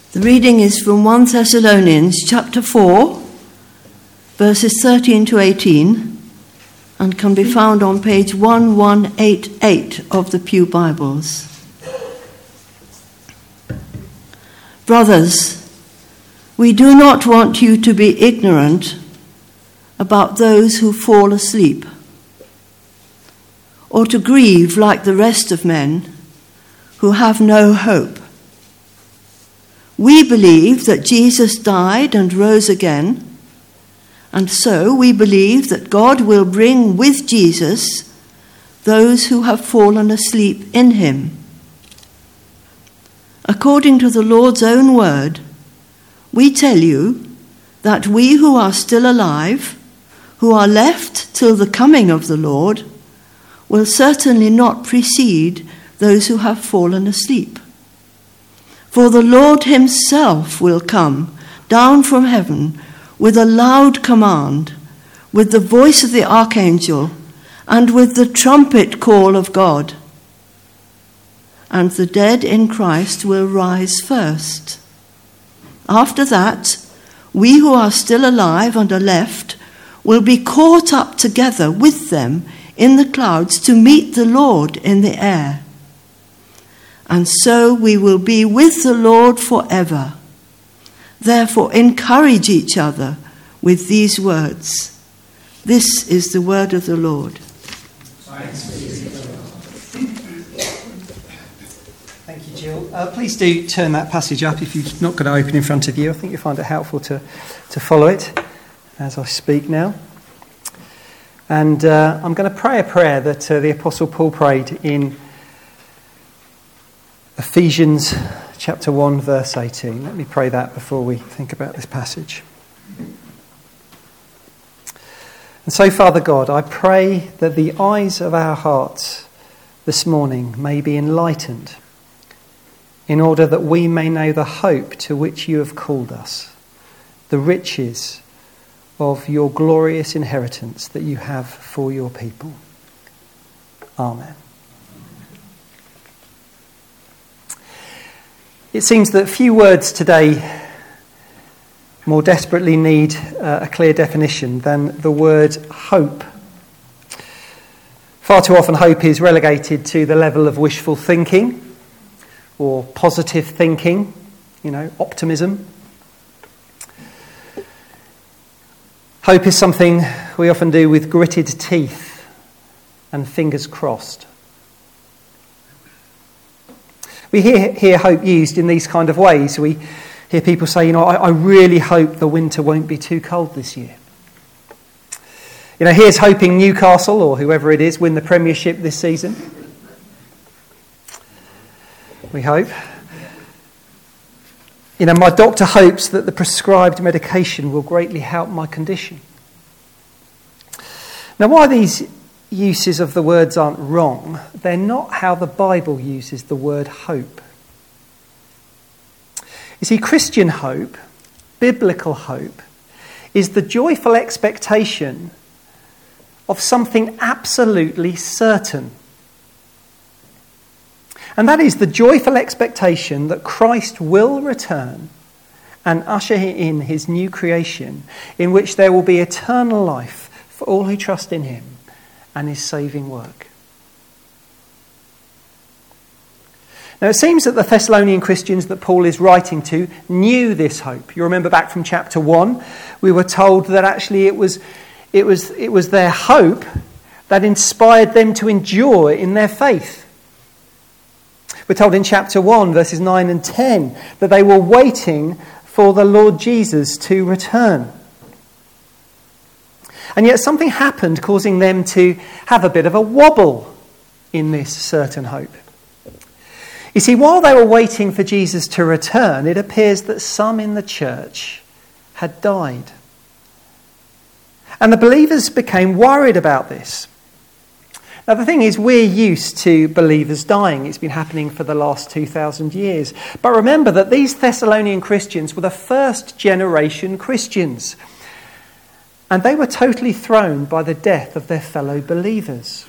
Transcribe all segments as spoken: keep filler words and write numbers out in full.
The reading is from First Thessalonians chapter four, verses thirteen to eighteen, and can be found on page eleven eighty-eight of the Pew Bibles. Brothers, we do not want you to be ignorant about those who fall asleep, or to grieve like the rest of men who have no hope. We believe that Jesus died and rose again, and so we believe that God will bring with Jesus those who have fallen asleep in him. According to the Lord's own word, we tell you that we who are still alive, who are left till the coming of the Lord, will certainly not precede those who have fallen asleep. For the Lord himself will come down from heaven with a loud command, with the voice of the archangel, and with the trumpet call of God. And the dead in Christ will rise first. After that, we who are still alive and are left will be caught up together with them in the clouds to meet the Lord in the air. And so we will be with the Lord forever. Therefore, encourage each other with these words. This is the word of the Lord. Thank you, Jill. Uh, please do turn that passage up if you've not got it open in front of you. I think you'll find it helpful to, to follow it as I speak now. And uh, I'm going to pray a prayer that uh, the Apostle Paul prayed in Ephesians chapter one, verse eighteen. Let me pray that before we think about this passage. And so, Father God, I pray that the eyes of our hearts this morning may be enlightened, in order that we may know the hope to which you have called us, the riches of your glorious inheritance that you have for your people. Amen. It seems that few words today more desperately need uh, a clear definition than the word hope. Far too often hope is relegated to the level of wishful thinking or positive thinking, you know, optimism. Hope is something we often do with gritted teeth and fingers crossed. We hear, hear hope used in these kind of ways. We hear people say, you know, I, I really hope the winter won't be too cold this year. You know, here's hoping Newcastle, or whoever it is, win the Premiership this season. We hope. You know, my doctor hopes that the prescribed medication will greatly help my condition. Now, why these uses of the words aren't wrong, they're not how the Bible uses the word hope. You see, Christian hope, biblical hope, is the joyful expectation of something absolutely certain. And that is the joyful expectation that Christ will return and usher in his new creation, in which there will be eternal life for all who trust in him and his saving work. Now, it seems that the Thessalonian Christians that Paul is writing to knew this hope. You remember back from chapter one, we were told that actually it was, it was, it was their hope that inspired them to endure in their faith. We're told in chapter one, verses nine and ten, that they were waiting for the Lord Jesus to return. And yet something happened causing them to have a bit of a wobble in this certain hope. You see, while they were waiting for Jesus to return, it appears that some in the church had died. And the believers became worried about this. Now, the thing is, we're used to believers dying. It's been happening for the last two thousand years. But remember that these Thessalonian Christians were the first generation Christians. And they were totally thrown by the death of their fellow believers.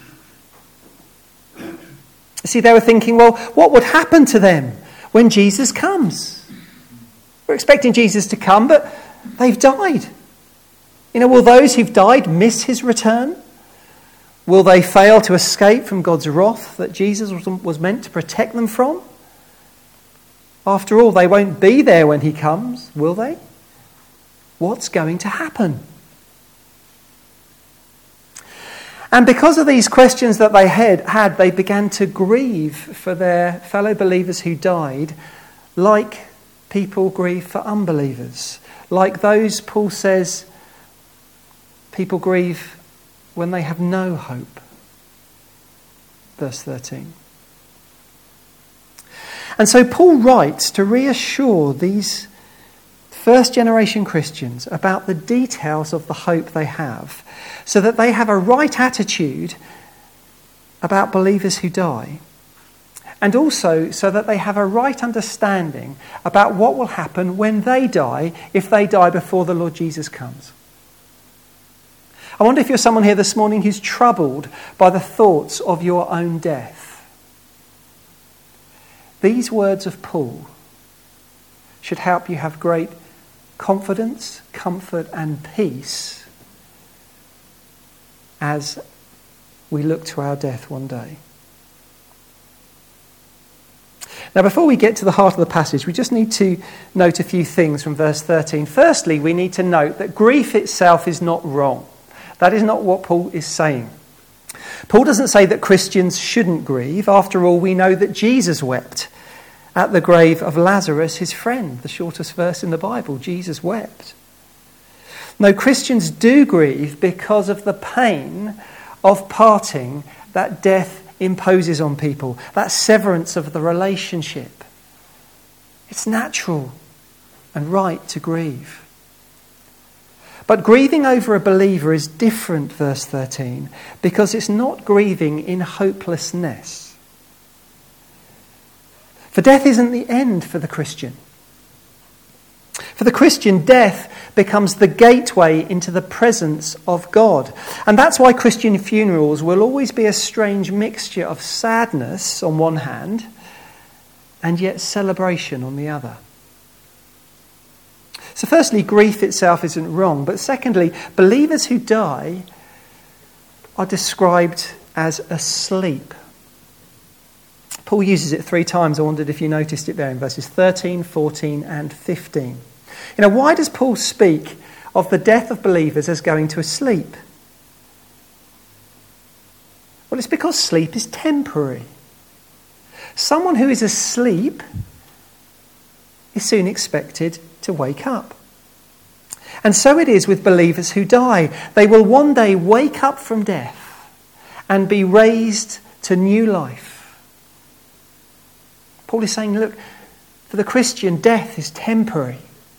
See, they were thinking, well, what would happen to them when Jesus comes? We're expecting Jesus to come, but they've died. You know, will those who've died miss his return? Will they fail to escape from God's wrath that Jesus was meant to protect them from? After all, they won't be there when he comes, will they? What's going to happen? And because of these questions that they had, had, they began to grieve for their fellow believers who died, like people grieve for unbelievers. Like those, Paul says, people grieve when they have no hope. Verse thirteen. And so Paul writes to reassure these first generation Christians about the details of the hope they have, so that they have a right attitude about believers who die, and also so that they have a right understanding about what will happen when they die, if they die before the Lord Jesus comes. I wonder if you're someone here this morning who's troubled by the thoughts of your own death. These words of Paul should help you have great confidence, comfort, and peace as we look to our death one day. Now, before we get to the heart of the passage, we just need to note a few things from verse thirteen. Firstly, we need to note that grief itself is not wrong. That is not what Paul is saying. Paul doesn't say that Christians shouldn't grieve. After all, we know that Jesus wept at the grave of Lazarus, his friend, the shortest verse in the Bible. Jesus wept. No, Christians do grieve because of the pain of parting that death imposes on people, that severance of the relationship. It's natural and right to grieve. But grieving over a believer is different, verse thirteen, because it's not grieving in hopelessness. For death isn't the end for the Christian. For the Christian, death becomes the gateway into the presence of God. And that's why Christian funerals will always be a strange mixture of sadness on one hand and yet celebration on the other. So firstly, grief itself isn't wrong. But secondly, believers who die are described as asleep. Paul uses it three times. I wondered if you noticed it there in verses thirteen, fourteen and fifteen. You know, why does Paul speak of the death of believers as going to sleep? Well, it's because sleep is temporary. Someone who is asleep is soon expected to wake up. And so it is with believers who die. They will one day wake up from death and be raised to new life. Paul is saying, look, for the Christian, death is temporary.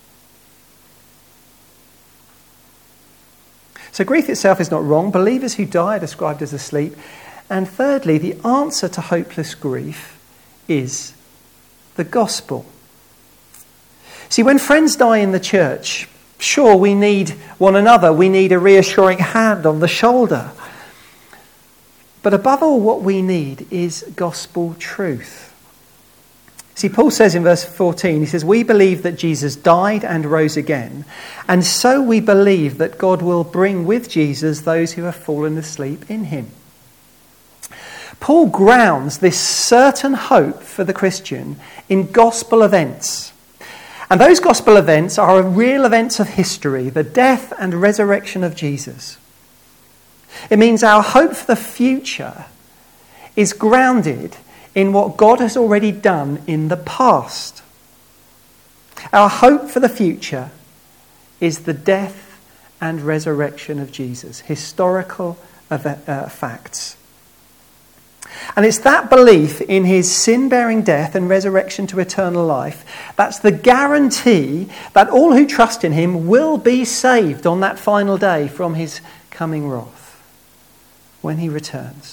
So grief itself is not wrong. Believers who die are described as asleep. And thirdly, the answer to hopeless grief is the gospel. See, when friends die in the church, sure, we need one another. We need a reassuring hand on the shoulder. But above all, what we need is gospel truth. See, Paul says in verse fourteen, he says, we believe that Jesus died and rose again, and so we believe that God will bring with Jesus those who have fallen asleep in him. Paul grounds this certain hope for the Christian in gospel events. And those gospel events are real events of history, the death and resurrection of Jesus. It means our hope for the future is grounded in what God has already done in the past. Our hope for the future is the death and resurrection of Jesus, historical uh, facts. And it's that belief in his sin-bearing death and resurrection to eternal life that's the guarantee that all who trust in him will be saved on that final day from his coming wrath when he returns.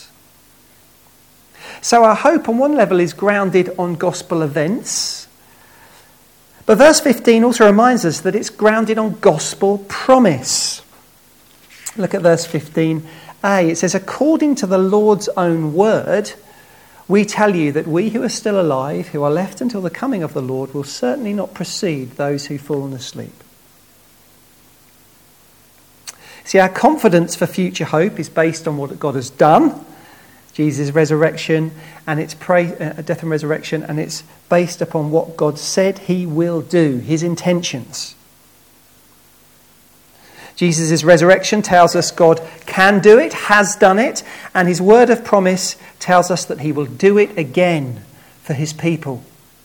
So our hope on one level is grounded on gospel events. But verse fifteen also reminds us that it's grounded on gospel promise. Look at verse fifteen a. It says, according to the Lord's own word, we tell you that we who are still alive, who are left until the coming of the Lord, will certainly not precede those who've fallen asleep. See, our confidence for future hope is based on what God has done, Jesus' resurrection and its pra- uh, death and resurrection, and it's based upon what God said he will do, his intentions. Jesus' resurrection tells us God can do it, has done it, and his word of promise tells us that he will do it again for his people.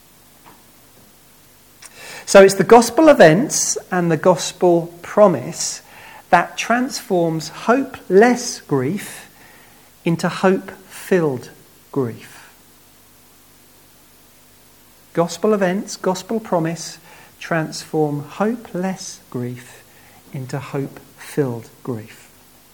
So it's the gospel events and the gospel promise that transforms hopeless grief into hope-filled grief. Gospel events, gospel promise transform hopeless grief into hope-filled grief.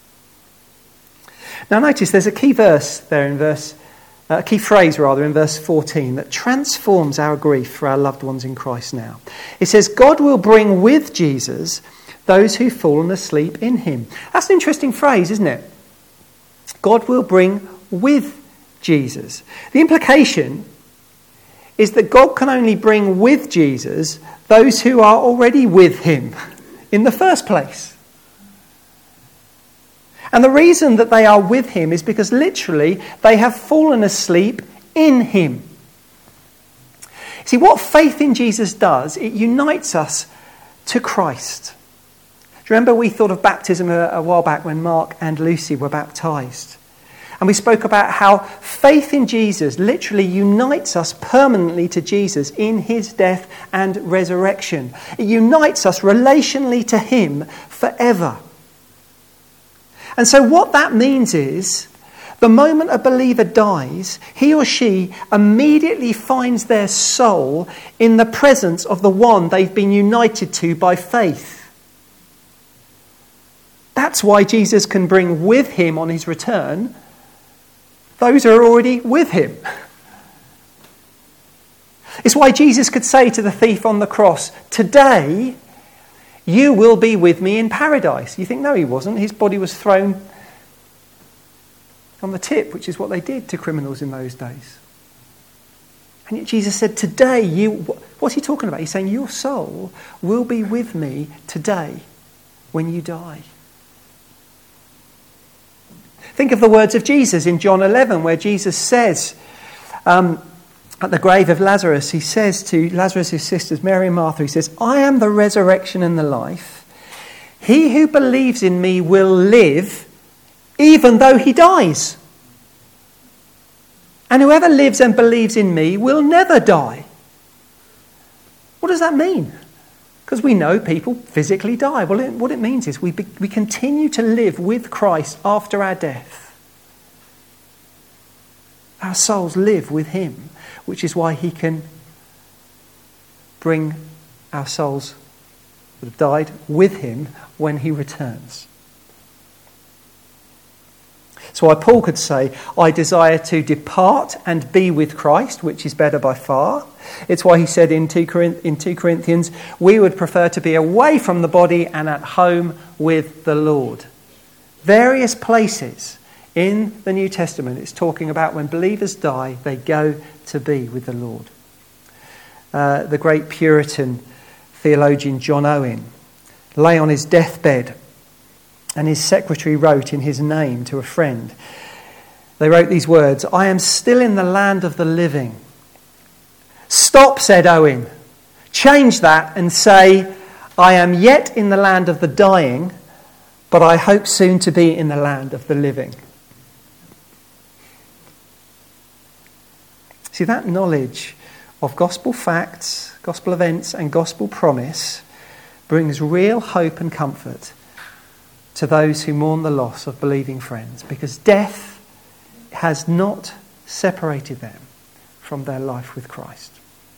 Now notice there's a key verse there in verse, uh, a key phrase rather in verse fourteen that transforms our grief for our loved ones in Christ now. It says, God will bring with Jesus those who've fallen asleep in him. That's an interesting phrase, isn't it? God will bring with Jesus. The implication is that God can only bring with Jesus those who are already with him in the first place. And the reason that they are with him is because literally they have fallen asleep in him. See, what faith in Jesus does, it unites us to Christ. Do you remember we thought of baptism a, a while back when Mark and Lucy were baptised? And we spoke about how faith in Jesus literally unites us permanently to Jesus in his death and resurrection. It unites us relationally to him forever. And so what that means is, the moment a believer dies, he or she immediately finds their soul in the presence of the one they've been united to by faith. That's why Jesus can bring with him on his return those who are already with him. It's why Jesus could say to the thief on the cross, today you will be with me in paradise. You think, no, he wasn't. His body was thrown on the tip, which is what they did to criminals in those days. And yet Jesus said, today you... What's he talking about? He's saying, your soul will be with me today when you die. Think of the words of Jesus in John eleven, where Jesus says, um, at the grave of Lazarus, he says to Lazarus' sisters, Mary and Martha, he says, I am the resurrection and the life. He who believes in me will live even though he dies. And whoever lives and believes in me will never die. What does that mean? Because we know people physically die. Well, it, what it means is we, be, we continue to live with Christ after our death. Our souls live with him, which is why he can bring our souls that have died with him when he returns. So why Paul could say, I desire to depart and be with Christ, which is better by far. It's why he said in two Corinthians, we would prefer to be away from the body and at home with the Lord. Various places in the New Testament, it's talking about when believers die, they go to be with the Lord. Uh, the great Puritan theologian John Owen lay on his deathbed, and his secretary wrote in his name to a friend. They wrote these words, I am still in the land of the living. Stop, said Owen. Change that and say, I am yet in the land of the dying, but I hope soon to be in the land of the living. See, that knowledge of gospel facts, gospel events, and gospel promise brings real hope and comfort to those who mourn the loss of believing friends, because death has not separated them from their life with Christ.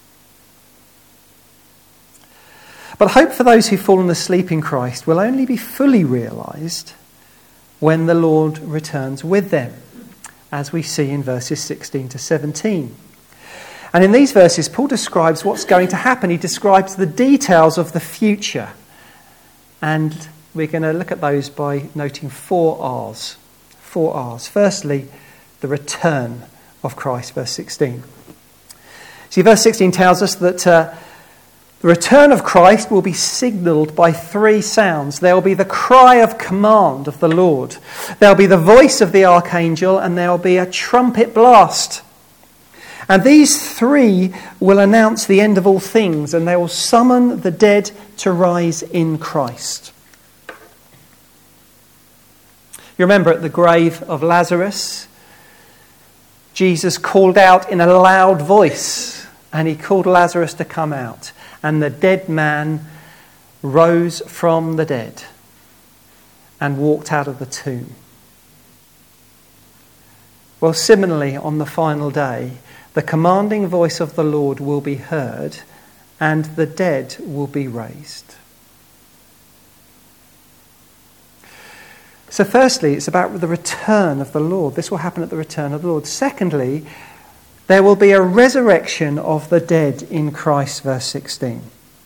But hope for those who've fallen asleep in Christ will only be fully realised when the Lord returns with them, as we see in verses sixteen to seventeen. And in these verses, Paul describes what's going to happen. He describes the details of the future. And we're going to look at those by noting four R's. Four R's. Firstly, the return of Christ, verse sixteen. See, verse sixteen tells us that uh, the return of Christ will be signalled by three sounds. There will be the cry of command of the Lord. There will be the voice of the archangel, and there will be a trumpet blast. And these three will announce the end of all things, and they will summon the dead to rise in Christ. You remember at the grave of Lazarus, Jesus called out in a loud voice, and he called Lazarus to come out. And the dead man rose from the dead and walked out of the tomb. Well, similarly, on the final day, the commanding voice of the Lord will be heard, and the dead will be raised. So firstly, it's about the return of the Lord. This will happen at the return of the Lord. Secondly, there will be a resurrection of the dead in Christ, verse sixteen.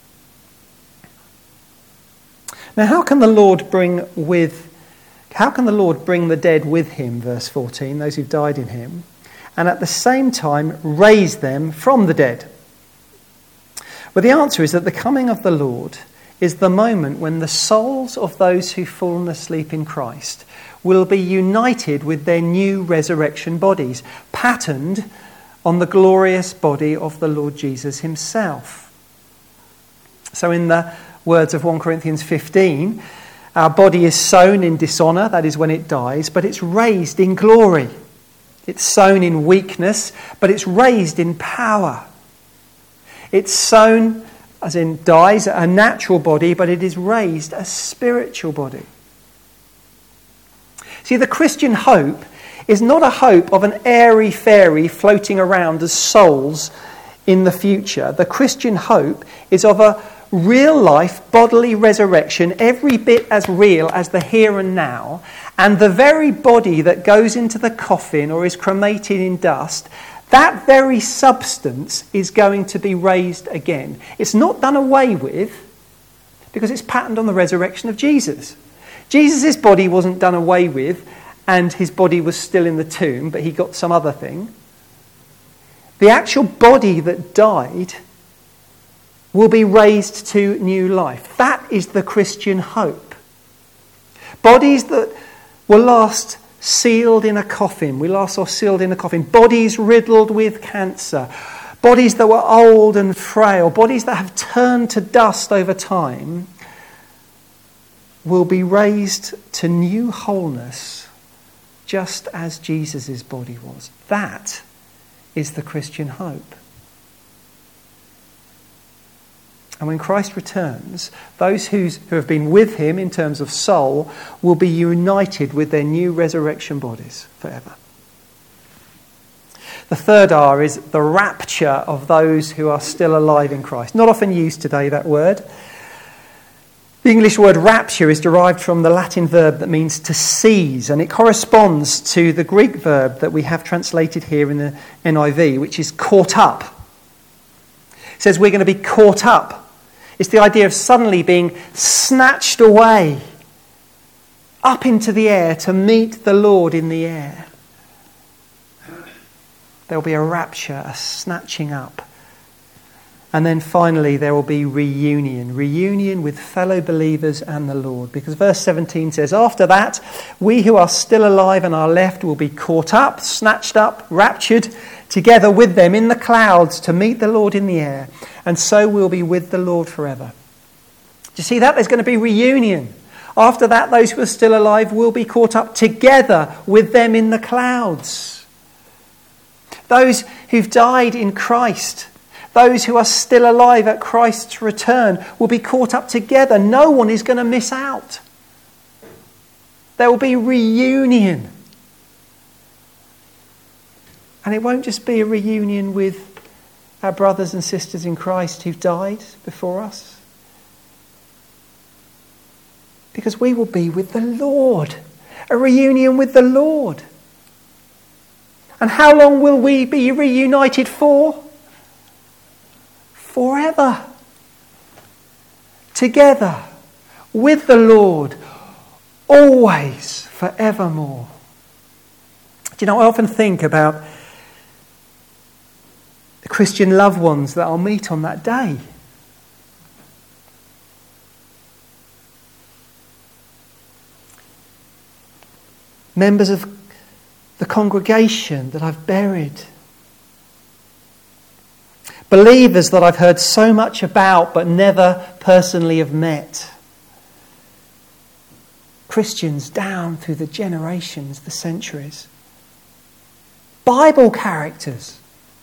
Now, how can the Lord bring with, how can the Lord bring the dead with him, verse fourteen, those who've died in him, and at the same time raise them from the dead? Well, the answer is that the coming of the Lord is the moment when the souls of those who've fallen asleep in Christ will be united with their new resurrection bodies, patterned on the glorious body of the Lord Jesus himself. So in the words of First Corinthians fifteen, our body is sown in dishonour, that is when it dies, but it's raised in glory. It's sown in weakness, but it's raised in power. It's sown, as in dies, a natural body, but it is raised a spiritual body. See, the Christian hope is not a hope of an airy-fairy floating around as souls in the future. The Christian hope is of a real-life bodily resurrection, every bit as real as the here and now, and the very body that goes into the coffin or is cremated in dust, that very substance is going to be raised again. It's not done away with because it's patterned on the resurrection of Jesus. Jesus' body wasn't done away with and his body was still in the tomb, but he got some other thing. The actual body that died will be raised to new life. That is the Christian hope. Bodies that were last sealed in a coffin, we last saw sealed in a coffin, bodies riddled with cancer, bodies that were old and frail, bodies that have turned to dust over time, will be raised to new wholeness, just as Jesus' body was. That is the Christian hope. And when Christ returns, those who's, who have been with him in terms of soul will be united with their new resurrection bodies forever. The third R is the rapture of those who are still alive in Christ. Not often used today, that word. The English word rapture is derived from the Latin verb that means to seize, and it corresponds to the Greek verb that we have translated here in the N I V, which is caught up. It says we're going to be caught up. It's the idea of suddenly being snatched away up into the air to meet the Lord in the air. There will be a rapture, a snatching up. And then finally there will be reunion. Reunion with fellow believers and the Lord. Because verse seventeen says, after that, we who are still alive and are left will be caught up, snatched up, raptured together with them in the clouds to meet the Lord in the air. And so we'll be with the Lord forever. Do you see that? There's going to be reunion. After that, those who are still alive will be caught up together with them in the clouds. Those who've died in Christ, those who are still alive at Christ's return, will be caught up together. No one is going to miss out. There will be reunion. And it won't just be a reunion with our brothers and sisters in Christ who've died before us. Because we will be with the Lord. A reunion with the Lord. And how long will we be reunited for? Forever. Together. With the Lord. Always. Forevermore. Do you know, I often think about the Christian loved ones that I'll meet on that day. Members of the congregation that I've buried. Believers that I've heard so much about but never personally have met. Christians down through the generations, the centuries. Bible characters.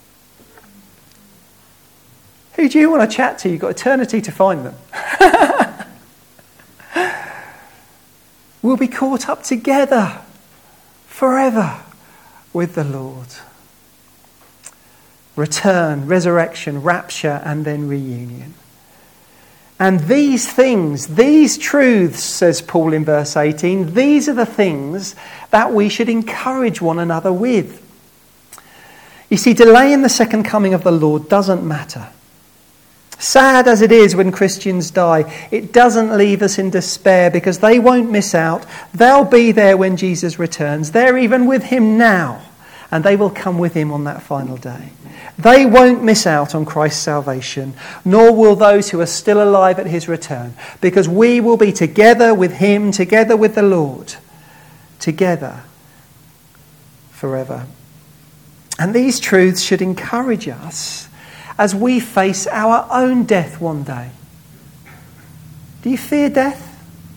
Who do you want to chat to? You've got eternity to find them. We'll be caught up together forever with the Lord. Return, resurrection, rapture, and then reunion. And these things, these truths, says Paul in verse eighteen, these are the things that we should encourage one another with. You see, delaying the second coming of the Lord doesn't matter. Sad as it is when Christians die, it doesn't leave us in despair because they won't miss out. They'll be there when Jesus returns. They're even with him now, and they will come with him on that final day. They won't miss out on Christ's salvation, nor will those who are still alive at his return, because we will be together with him, together with the Lord, together forever. And these truths should encourage us as we face our own death one day. Do you fear death?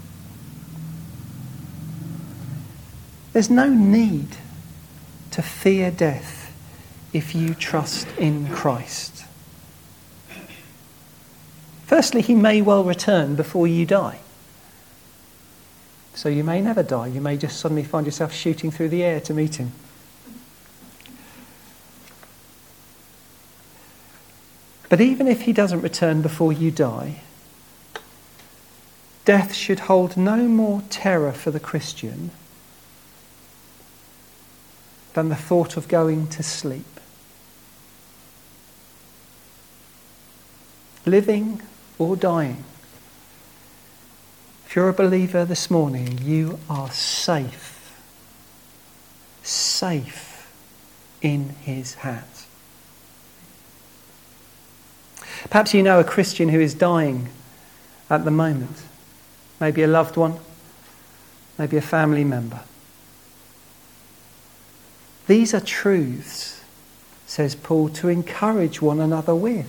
There's no need to fear death if you trust in Christ. Firstly, he may well return before you die. So you may never die. You may just suddenly find yourself shooting through the air to meet him. But even if he doesn't return before you die, death should hold no more terror for the Christian than the thought of going to sleep. Living or dying, if you're a believer this morning, you are safe, safe in his hands. Perhaps you know a Christian who is dying at the moment. Maybe a loved one, maybe a family member. These are truths, says Paul, to encourage one another with.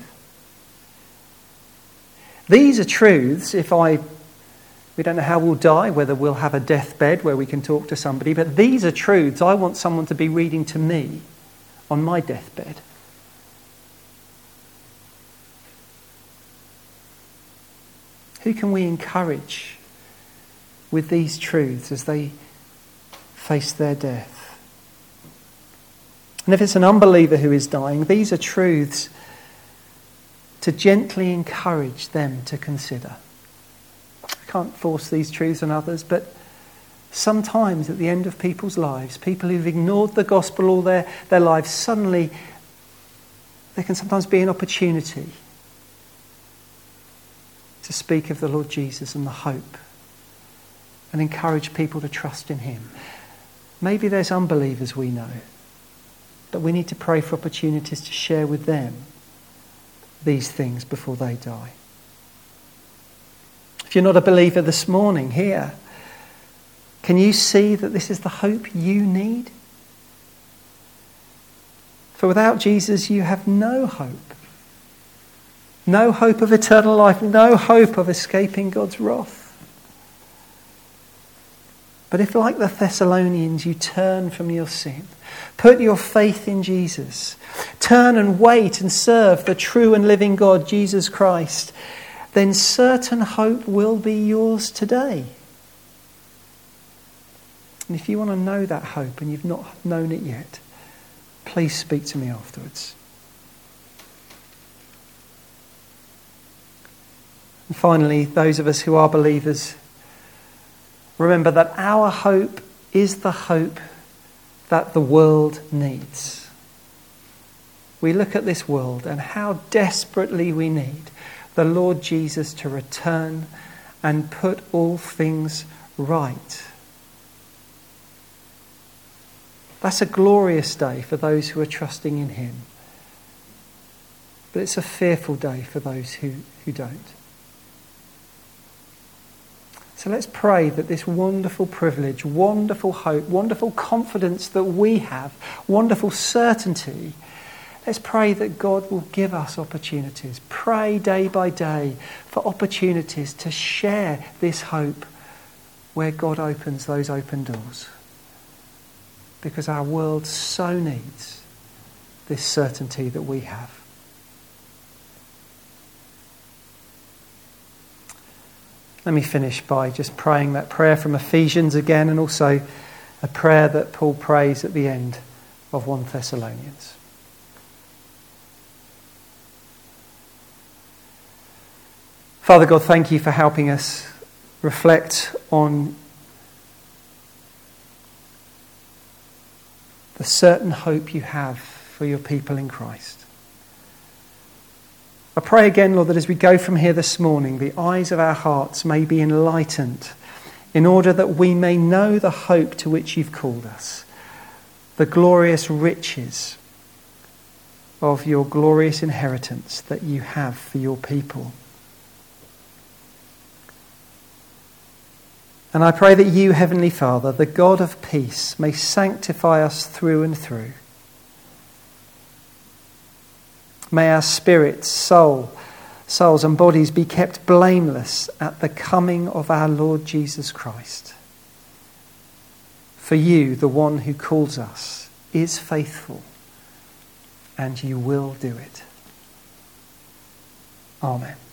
These are truths, if I, we don't know how we'll die, whether we'll have a deathbed where we can talk to somebody, but these are truths I want someone to be reading to me on my deathbed. Who can we encourage with these truths as they face their death? And if it's an unbeliever who is dying, these are truths to gently encourage them to consider. I can't force these truths on others, but sometimes at the end of people's lives, people who've ignored the gospel all their, their lives, suddenly there can sometimes be an opportunity to speak of the Lord Jesus and the hope and encourage people to trust in him. Maybe there's unbelievers we know, but we need to pray for opportunities to share with them these things before they die. If you're not a believer this morning here, can you see that this is the hope you need? For without Jesus, you have no hope. No hope of eternal life, no hope of escaping God's wrath. But if, like the Thessalonians, you turn from your sin, put your faith in Jesus, turn and wait and serve the true and living God, Jesus Christ, then certain hope will be yours today. And if you want to know that hope and you've not known it yet, please speak to me afterwards. And finally, those of us who are believers, remember that our hope is the hope that the world needs. We look at this world and how desperately we need the Lord Jesus to return and put all things right. That's a glorious day for those who are trusting in him. but it's a fearful day for those who, who don't. So let's pray that this wonderful privilege, wonderful hope, wonderful confidence that we have, wonderful certainty, let's pray that God will give us opportunities. Pray day by day for opportunities to share this hope where God opens those open doors. Because our world so needs this certainty that we have. Let me finish by just praying that prayer from Ephesians again, and also a prayer that Paul prays at the end of First Thessalonians. Father God, thank you for helping us reflect on the certain hope you have for your people in Christ. I pray again, Lord, that as we go from here this morning, the eyes of our hearts may be enlightened in order that we may know the hope to which you've called us, the glorious riches of your glorious inheritance that you have for your people. And I pray that you, Heavenly Father, the God of peace, may sanctify us through and through. May our spirits, soul, souls and bodies be kept blameless at the coming of our Lord Jesus Christ. For you, the one who calls us, is faithful, and you will do it. Amen.